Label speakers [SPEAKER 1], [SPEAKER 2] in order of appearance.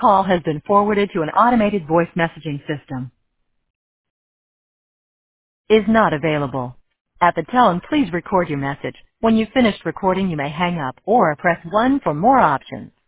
[SPEAKER 1] call has been forwarded to an automated voice messaging system. Is not available. At the tone, please record your message. When you've finished recording, you may hang up or press 1 for more options.